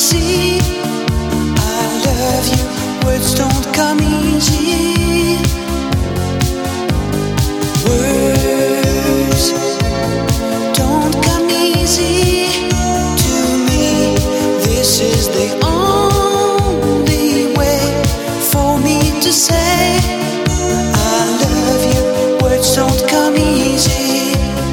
see. I love you, words don't come easy. Words don't come easy to me. This is the only way for me to say I love you. Words don't come easy.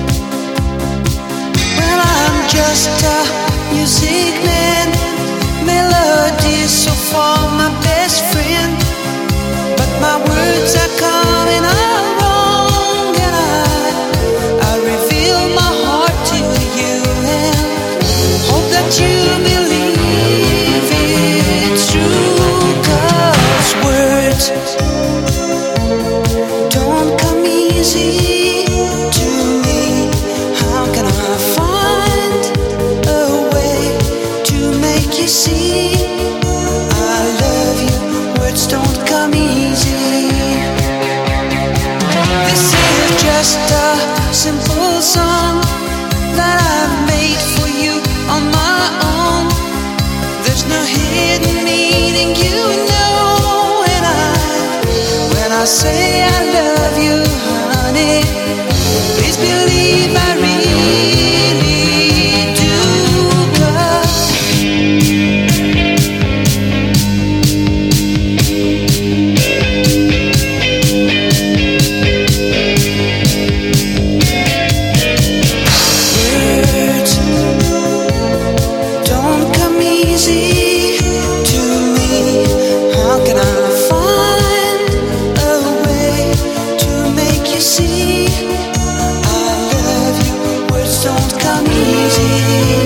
Well, I'm just a music man, melody so far my best friend, but my words are coming out wrong, and I reveal my heart to you and hope that you believe it's true, 'cause words don't come easy to me. How can I find a way to make you see I love you? Words don't come easy. This is just a simple song that I've made for you on my own. There's no hidden meaning, you know, and when I say I love you, honey, please believe I really do, 'cause words don't come easy to me. How can I find a way to make you see I love you? Words don't come easy.